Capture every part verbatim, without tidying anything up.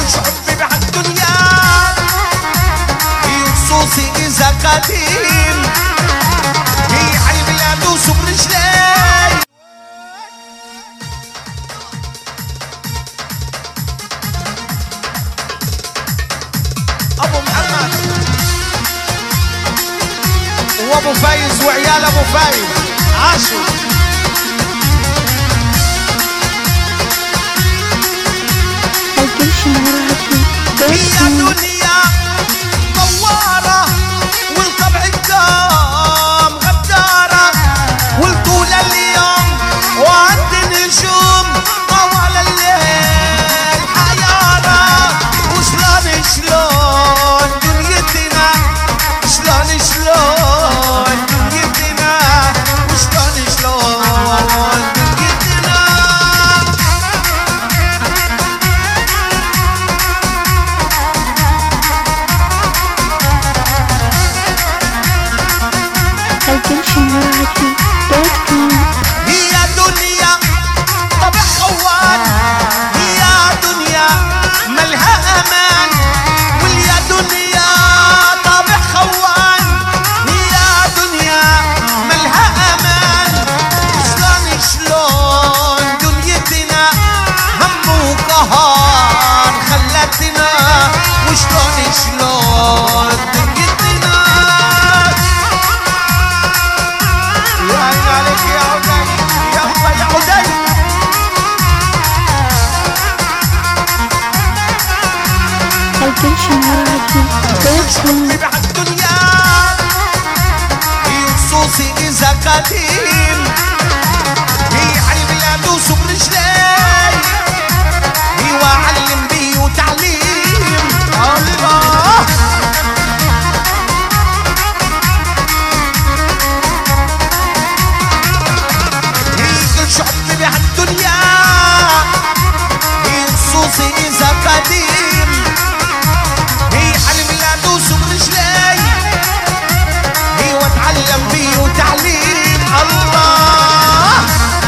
كلش حبي بهالدنيا هي خصوصي إذا قديم هي علمي أدوس برجلي أبو محمد وأبو فايز وعيال أبو فايز عاشوا هي دنيا دوارة والطبع الدام غدارة والطول اليوم وعند النجوم طوال الليل حيارة وشلون شلون دنيتنا شلون شلون دنيتنا وشلون شلون دنيتنا هي دنيا طبع خوان هي دنيا ملها امان واليا دنيا طبع خوان هي دنيا ملها امان شلون شلون دنيتنا هم وقهر خلتنا وشلون شلون دنيتنا يا عين عليك يا عدي يا الله يا عدي حبي بهالدنيا هي خصوصي إذا قديم هي علمي أدوس برجلي هي وأعلم بي وتعليم الله حبي بهالدنيا هي خصوصي إذا قديم هي حلمي أدوس برجلي هي وأتعلم بي وتعليم الله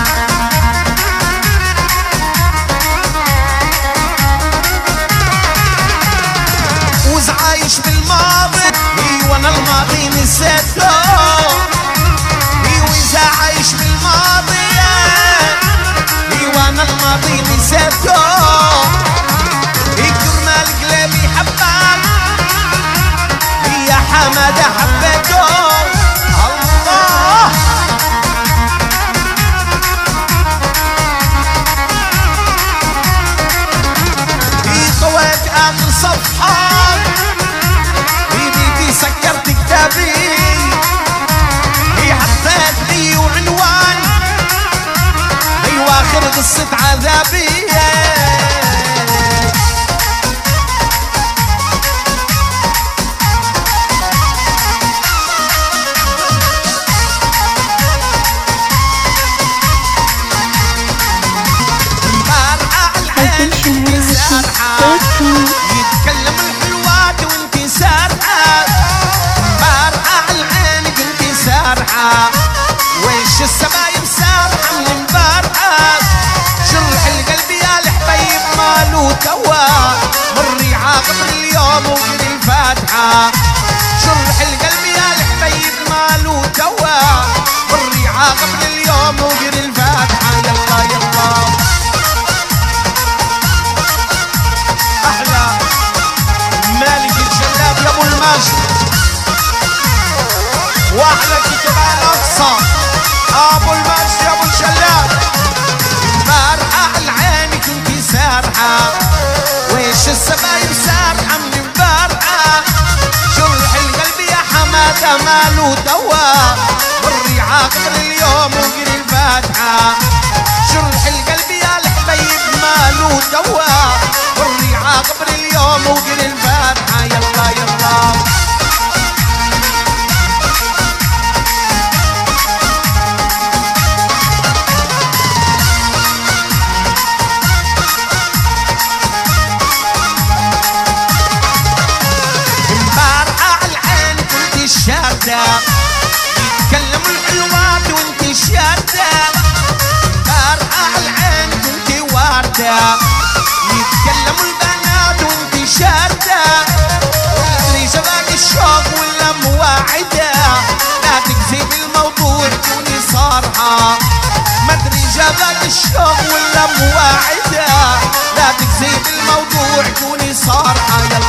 وإذا عايش بالماضي هي وأنا الماضي نسيته هي وإذا عايش بالماضي وانا الماضي نسيته هي كرمال قلبي حبك يا حمادة حبيته الله هي طويت اخر صفحة هي بيدي سكرت كتابي هي حطيت لي وعنوان واخر قصة عذابي مبارعة العين وانتي سارحة يتكلم الحلوات وانتي سارحة مبارعة العين وانتي سارحة ويش السبايب سارحة من مبارعة شرح القلب يا الحبيب مالو توا مري عاقب اليوم وقري الفاتحة شرح القلب يا الحبيب مالو توا مري عاقب اليوم وقري الفاتحة يلا يلا أحلى مالك الجلاب يا أبو الماجد وأحلى كتاب الأقصى أبو الماجد يا أبو الجلاب مبارعة العين كنتي سارحة ويش السبايب سارحة من مبارعة جرح القلب يا حمادة مالو دوا مري عاقبر اليوم وقري الفاتحة جرح القلب يا الحبيب مالو دوا مري عاقبر اليوم وقري الفاتحة يلا يلا يتكلم الحلوات وانت شادة بارعة العين وانت واردة يتكلم البنات جبل الشوق واللم واعده، لا تكذب الموضوع كوني صارحه.